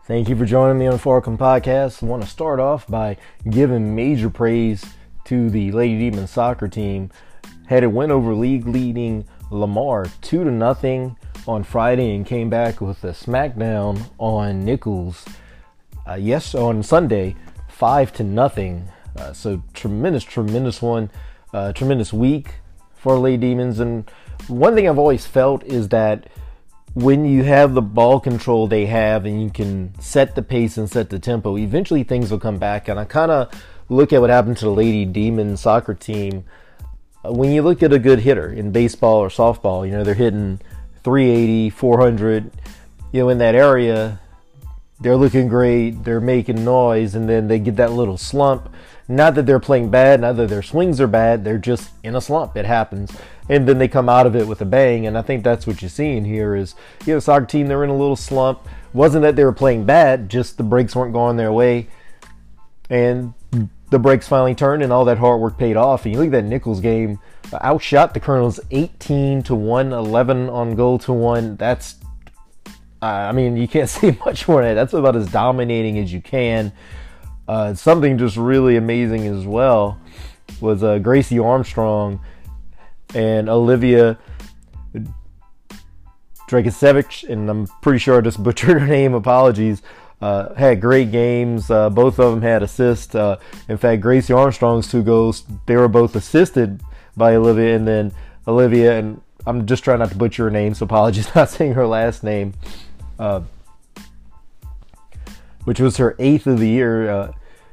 Thank you for joining me on the Falcon Podcast. I want to start off by giving major praise to the Lady Demons soccer team. Had a win over league-leading Lamar 2-0 on Friday and came back with a smackdown on Nichols. On Sunday, 5-0. So tremendous one. Tremendous week for Lady Demons. And one thing I've always felt is that when you have the ball control they have and you can set the pace and set the tempo, eventually things will come back. And I kind of look at what happened to the Lady Demons soccer team. When you look at a good hitter in baseball or softball, they're hitting 380, 400, in that area. They're looking great, they're making noise, and then they get that little slump. Not that they're playing bad, not that their swings are bad, they're just in a slump. It happens. And then they come out of it with a bang, and I think that's what you're seeing here is, the soccer team, they're in a little slump. Wasn't that they were playing bad, just the breaks weren't going their way. And the breaks finally turned, and all that hard work paid off. And you look at that Nichols game, outshot the Colonels 18-1, 11 on goal to 1. That's, you can't say much more than that. That's about as dominating as you can. Something just really amazing as well was Gracie Armstrong and Olivia Dragicevic, and I'm pretty sure I just butchered her name, apologies, had great games. Both of them had assists. In fact, Gracie Armstrong's 2 goals, they were both assisted by Olivia, and then Olivia, and I'm just trying not to butcher her name, so apologies not saying her last name, which was her 8th of the year.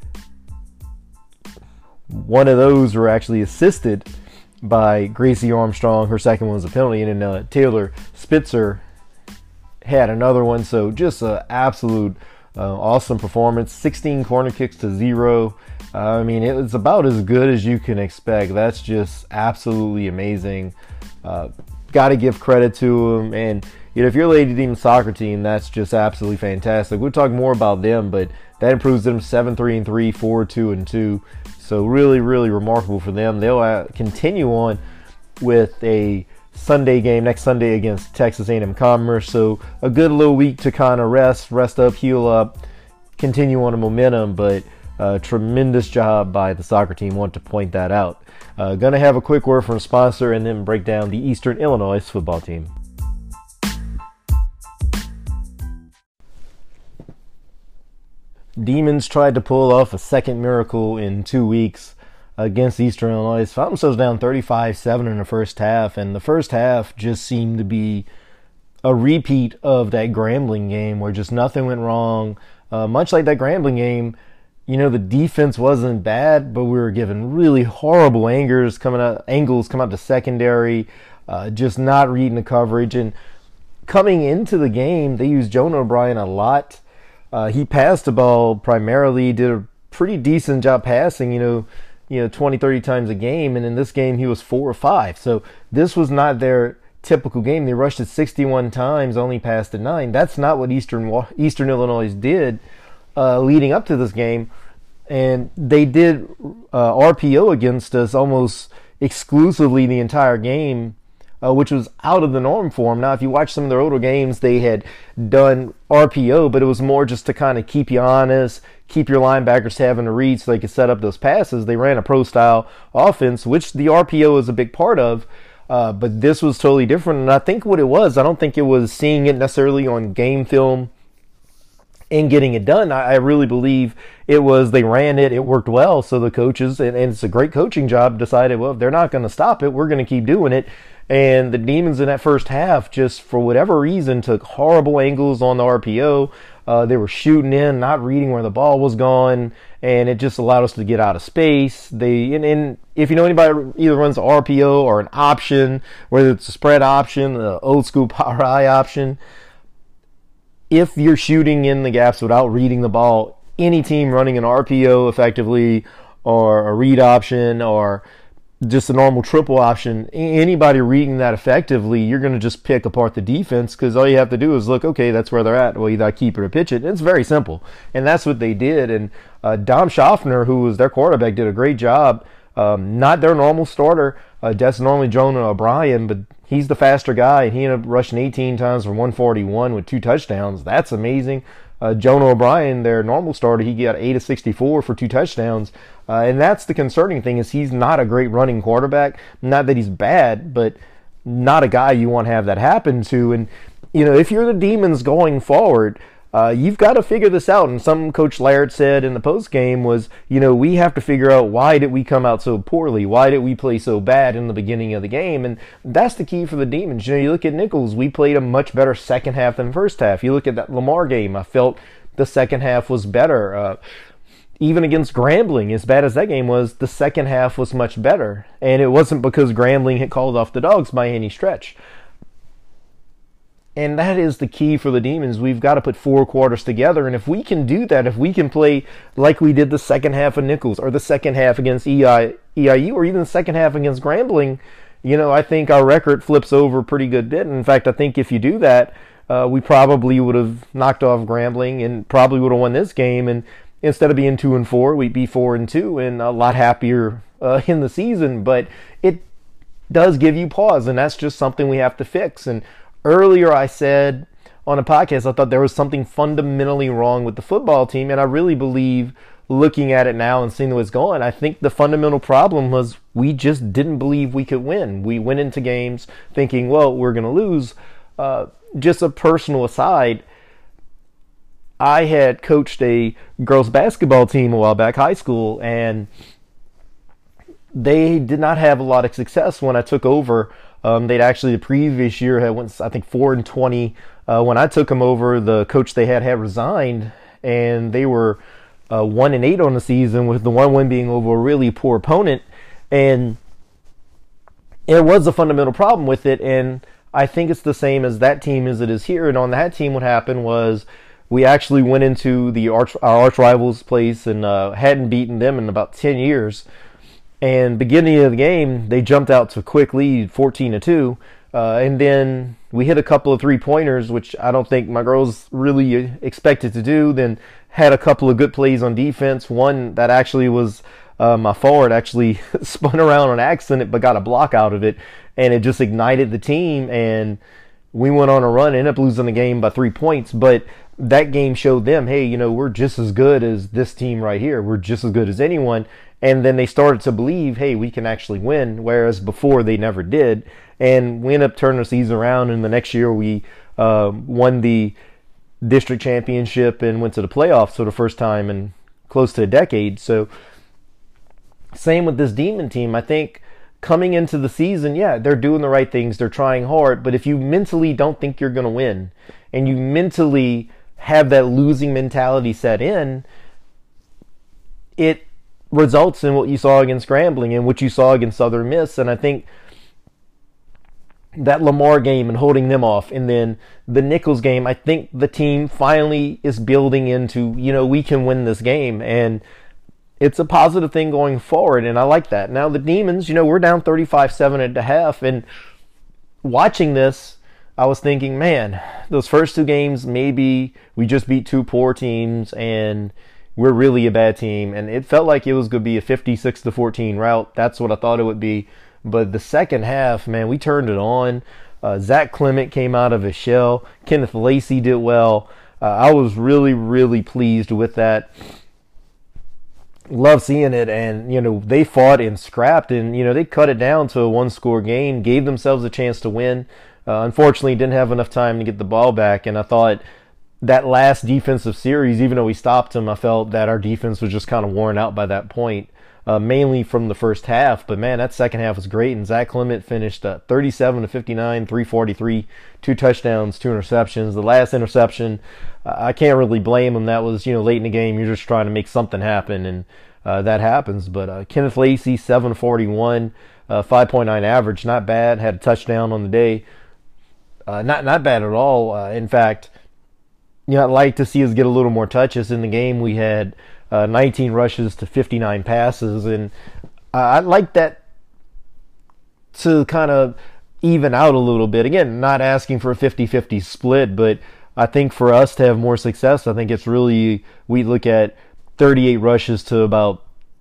One of those were actually assisted by Gracie Armstrong. Her second one was a penalty, and then Taylor Spitzer had another one. So just an absolute awesome performance. 16 corner kicks to 0. It was about as good as you can expect. That's just absolutely amazing. Got to give credit to them. And if you're a Lady Demons soccer team, that's just absolutely fantastic. We'll talk more about them, but that improves them 7-3-3, 4-2-2. So really, really remarkable for them. They'll continue on with a Sunday game next Sunday against Texas A&M Commerce. So a good little week to kind of rest up, heal up, continue on the momentum. But tremendous job by the soccer team. Want to point that out. Gonna have a quick word from a sponsor and then break down the Eastern Illinois football team. Demons tried to pull off a second miracle in 2 weeks against Eastern Illinois. Found themselves down 35-7 in the first half, and the first half just seemed to be a repeat of that Grambling game where just nothing went wrong. Much like that Grambling game, the defense wasn't bad, but we were given really horrible angles coming out to secondary, just not reading the coverage. And coming into the game, they used Jonah O'Brien a lot. He passed the ball primarily, did a pretty decent job passing, 20, 30 times a game. And in this game, he was 4 or 5. So this was not their typical game. They rushed it 61 times, only passed it 9. That's not what Eastern Illinois did leading up to this game. And they did RPO against us almost exclusively the entire game, which was out of the norm for them. Now, if you watch some of their older games, they had done RPO, but it was more just to kind of keep you honest, keep your linebackers having to read so they could set up those passes. They ran a pro-style offense, which the RPO is a big part of, but this was totally different. And I think what it was, I don't think it was seeing it necessarily on game film and getting it done. I really believe it was they ran it, it worked well, so the coaches, and it's a great coaching job, decided, well, if they're not going to stop it, we're going to keep doing it. And the Demons in that first half, just for whatever reason, took horrible angles on the RPO. They were shooting in, not reading where the ball was going, and it just allowed us to get out of space. And if you know anybody either runs an RPO or an option, whether it's a spread option, the old school power eye option, if you're shooting in the gaps without reading the ball, any team running an RPO effectively or a read option or just a normal triple option, anybody reading that effectively, you're going to just pick apart the defense because all you have to do is look, okay, that's where they're at. Well, you got to keep it or pitch it. And it's very simple. And that's what they did. And Dom Schaffner, who was their quarterback, did a great job. Not their normal starter. That's normally Jonah O'Brien, but he's the faster guy, and he ended up rushing 18 times for 141 with 2 touchdowns. That's amazing. Jonah O'Brien, their normal starter, he got 8 of 64 for 2 touchdowns. And that's the concerning thing, is he's not a great running quarterback. Not that he's bad, but not a guy you want to have that happen to. And, if you're the Demons going forward, you've got to figure this out. And some Coach Laird said in the post game was, we have to figure out, why did we come out so poorly? Why did we play so bad in the beginning of the game? And that's the key for the Demons. You look at Nichols, we played a much better second half than first half. You look at that Lamar game, I felt the second half was better. Even against Grambling, as bad as that game was, the second half was much better. And it wasn't because Grambling had called off the Dogs by any stretch. And that is the key for the Demons. We've got to put 4 quarters together. And if we can do that, if we can play like we did the second half of Nichols, or the second half against EIU, or even the second half against Grambling, I think our record flips over a pretty good bit. And in fact, I think if you do that, we probably would have knocked off Grambling and probably would have won this game. And instead of being 2-4, we'd be 4-2 and a lot happier in the season. But it does give you pause, and that's just something we have to fix. And earlier I said on a podcast, I thought there was something fundamentally wrong with the football team, and I really believe, looking at it now and seeing what's going, I think the fundamental problem was we just didn't believe we could win. We went into games thinking, well, we're going to lose. Just a personal aside, I had coached a girls basketball team a while back, high school, and they did not have a lot of success when I took over. They'd actually the previous year had went, I think, 4-20. When I took them over, the coach they had resigned, and they were 1-8 on the season, with the one win being over a really poor opponent. And there was a fundamental problem with it, and I think it's the same as that team as it is here. And on that team, what happened was we actually went into our arch rivals' place and hadn't beaten them in about 10 years. And beginning of the game, they jumped out to a quick lead, 14-2. And then we hit a couple of 3-pointers, which I don't think my girls really expected to do. Then had a couple of good plays on defense. One that actually was my forward actually spun around on accident, but got a block out of it. And it just ignited the team. And we went on a run, ended up losing the game by 3 points. But that game showed them, hey, we're just as good as this team right here. We're just as good as anyone. And then they started to believe, hey, we can actually win, whereas before they never did. And we ended up turning the season around, and the next year we won the district championship and went to the playoffs for the first time in close to a decade. So same with this Demon team. I think coming into the season, yeah, they're doing the right things. They're trying hard. But if you mentally don't think you're going to win, and you mentally have that losing mentality set in, it results in what you saw against Grambling and what you saw against Southern Miss. And I think that Lamar game and holding them off, and then the Nichols game, I think the team finally is building into, we can win this game. And it's a positive thing going forward, and I like that. Now the Demons, we're down 35-7 at the half, and watching this, I was thinking, man, those first 2 games, maybe we just beat 2 poor teams, and we're really a bad team. And it felt like it was going to be a 56-14 route. That's what I thought it would be. But the second half, man, we turned it on. Zach Clement came out of his shell. Kenneth Lacey did well. I was really, really pleased with that. Love seeing it. And, they fought and scrapped, and, they cut it down to a 1-score game, gave themselves a chance to win. Unfortunately, didn't have enough time to get the ball back. And I thought that last defensive series, even though we stopped them, I felt that our defense was just kind of worn out by that point, mainly from the first half. But, man, that second half was great. And Zach Clement finished 37-59, 343, 2 touchdowns, 2 interceptions. The last interception, I can't really blame him. That was, late in the game. You're just trying to make something happen, and that happens. But Kenneth Lacey, 741, 5.9 average, not bad. Had a touchdown on the day. Not bad at all. In fact, I'd like to see us get a little more touches in the game. We had 19 rushes to 59 passes, and I'd like that to kind of even out a little bit. Again, not asking for a 50-50 split, but I think for us to have more success, I think it's really, we look at 38 rushes to about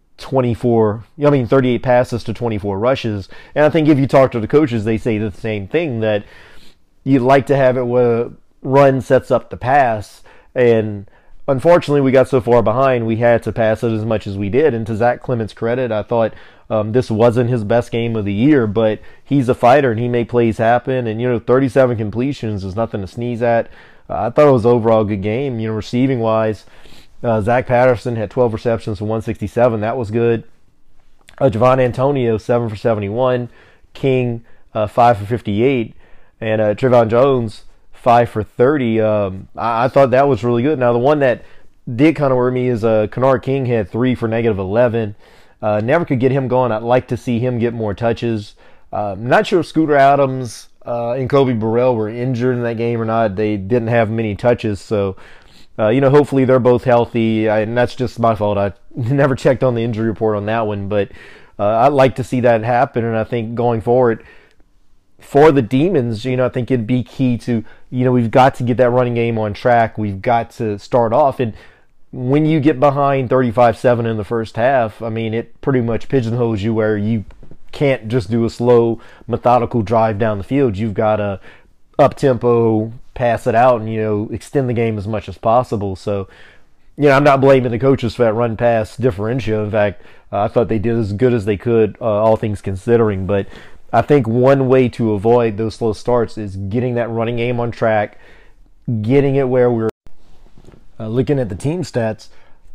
38 passes to 24 rushes. And I think if you talk to the coaches, they say the same thing, that you'd like to have it where run sets up the pass, And unfortunately, we got so far behind, we had to pass it as much as we did. And to Zach Clements' credit, I thought this wasn't his best game of the year, but he's a fighter and he made plays happen. And, 37 completions is nothing to sneeze at. I thought it was overall a good game, receiving wise. Zach Patterson had 12 receptions for 167. That was good. Javon Antonio, 7 for 71. King, 5 for 58. And Trevon Jones, 5 for 30. I thought that was really good. Now, the one that did kind of worry me is Kennard King had 3 for negative 11. Never could get him going. I'd like to see him get more touches. Not sure if Scooter Adams and Kobe Burrell were injured in that game or not. They didn't have many touches, so hopefully they're both healthy. And that's just my fault. I never checked on the injury report on that one, but I'd like to see that happen. And I think going forward for the Demons, I think it'd be key to, we've got to get that running game on track. We've got to start off. And when you get behind 35-7 in the first half, I mean, it pretty much pigeonholes you where you can't just do a slow, methodical drive down the field. You've got to up-tempo, pass it out, and, extend the game as much as possible. So, I'm not blaming the coaches for that run-pass differential. In fact, I thought they did as good as they could, all things considering. But I think one way to avoid those slow starts is getting that running game on track, getting it where we're looking at the team stats,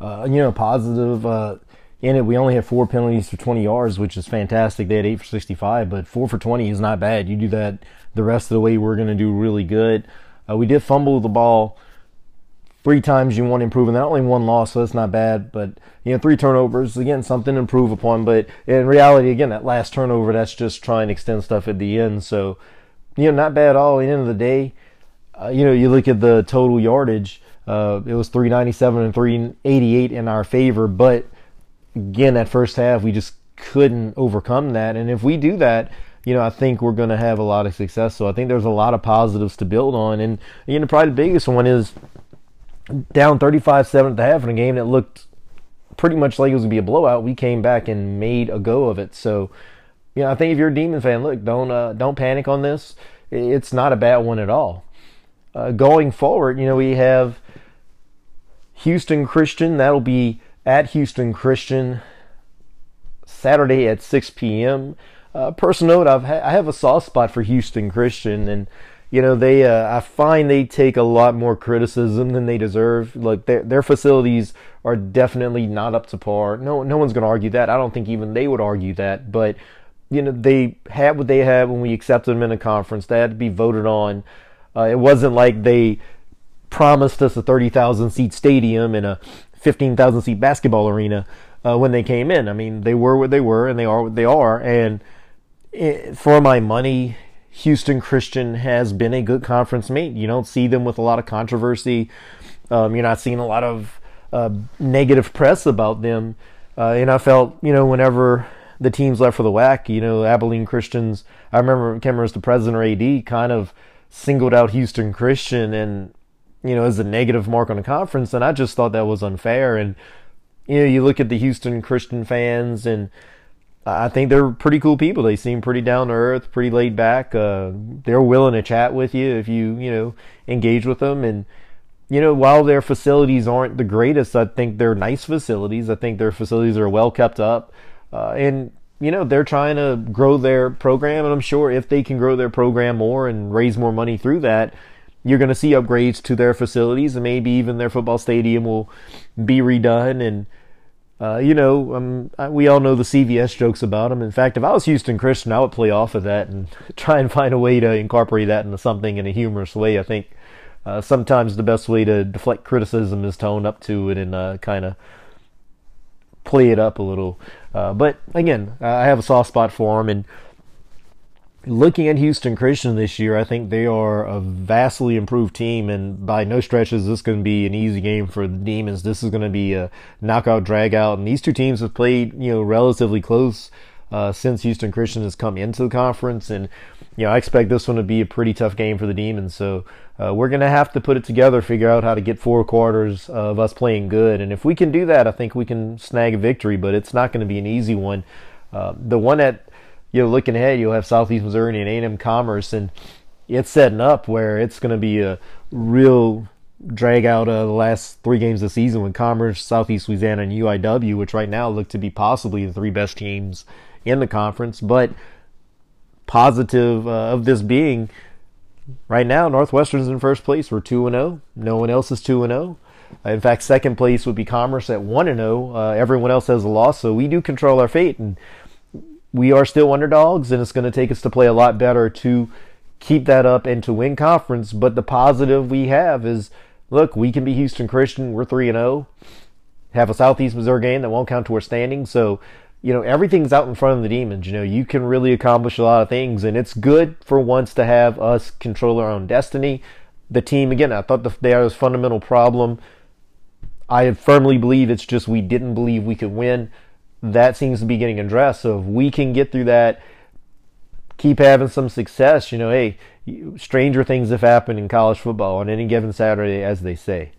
positive in it. We only had 4 penalties for 20 yards, which is fantastic. They had 8 for 65, but 4 for 20 is not bad. You do that the rest of the way, we're going to do really good. We did fumble the ball 3 times. You want to improve, and that only 1 loss, so that's not bad. But 3 turnovers, again, something to improve upon. But in reality, again, that last turnover, that's just trying to extend stuff at the end. So, not bad at all. At the end of the day, you look at the total yardage. It was 397 and 388 in our favor, but again, that first half, we just couldn't overcome that. And if we do that, I think we're going to have a lot of success. So I think there's a lot of positives to build on. And, probably the biggest one is down 35-7 at the half in a game that looked pretty much like it was going to be a blowout. We came back and made a go of it. So, I think if you're a Demon fan, look, don't panic on this. It's not a bad one at all. Going forward, we have Houston Christian. That'll be at Houston Christian Saturday at 6 p.m. Personal note, I have a soft spot for Houston Christian, and they I find they take a lot more criticism than they deserve. Like their facilities are definitely not up to par. No one's going to argue that. I don't think even they would argue that. But they had what they had when we accepted them in a conference. They had to be voted on. It wasn't like they promised us a 30,000 seat stadium and a 15,000 seat basketball arena when they came in. I mean, they were what they were, and they are what they are. And for my money, Houston Christian has been a good conference mate. You don't see them with a lot of controversy. You're not seeing a lot of negative press about them. And I felt, whenever the teams left for the WAC, Abilene Christians, I remember as the president or AD kind of singled out Houston Christian and, as a negative mark on the conference. And I just thought that was unfair. And, you look at the Houston Christian fans, and I think they're pretty cool people. They seem pretty down to earth, pretty laid back. They're willing to chat with you if you, engage with them. And, while their facilities aren't the greatest, I think they're nice facilities. I think their facilities are well kept up. And, they're trying to grow their program. And I'm sure if they can grow their program more and raise more money through that, you're going to see upgrades to their facilities, and maybe even their football stadium will be redone. And, we all know the CVS jokes about them. In fact, if I was Houston Christian, I would play off of that and try and find a way to incorporate that into something in a humorous way. I think sometimes the best way to deflect criticism is to own up to it and kind of play it up a little. But again, I have a soft spot for them. And looking at Houston Christian this year, I think they are a vastly improved team, and by no stretch is this going to be an easy game for the Demons. This is going to be a knockout, drag-out, and these two teams have played, relatively close since Houston Christian has come into the conference, and I expect this one to be a pretty tough game for the Demons. So we're going to have to put it together, figure out how to get 4 quarters of us playing good, and if we can do that, I think we can snag a victory, but it's not going to be an easy one. The one that looking ahead, you'll have Southeast Missouri and A&M Commerce, and it's setting up where it's going to be a real drag out the last 3 games of the season with Commerce, Southeast Louisiana, and UIW, which right now look to be possibly the 3 best teams in the conference. But positive of this being, right now, Northwestern's in first place. We're 2-0. No one else is 2-0. In fact, second place would be Commerce at 1-0. Everyone else has a loss, so we do control our fate, and we are still underdogs, and it's going to take us to play a lot better to keep that up and to win conference. But the positive we have is, look, we can be Houston Christian. We're 3-0. Have a Southeast Missouri game that won't count to our standings. So, everything's out in front of the Demons. You can really accomplish a lot of things, and it's good for once to have us control our own destiny. The team, again, I thought there was a fundamental problem. I firmly believe it's just we didn't believe we could win. That seems to be getting addressed. So if we can get through that, keep having some success, hey, stranger things have happened in college football on any given Saturday, as they say.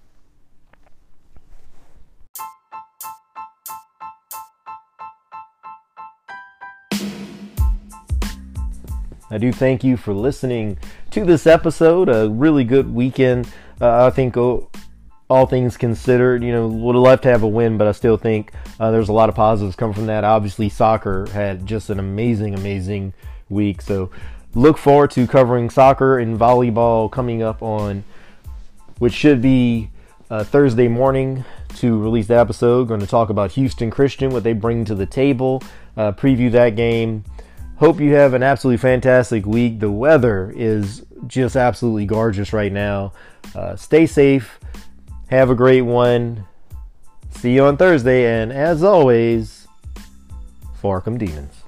I do thank you for listening to this episode. A really good weekend. I think all things considered, would have loved to have a win, but I still think there's a lot of positives coming from that. Obviously, soccer had just an amazing week. So look forward to covering soccer and volleyball coming up on, which should be Thursday morning to release the episode. Going to talk about Houston Christian, what they bring to the table, preview that game. Hope you have an absolutely fantastic week. The weather is just absolutely gorgeous right now. Stay safe. Have a great one. See you on Thursday. And as always, Farcom Demons.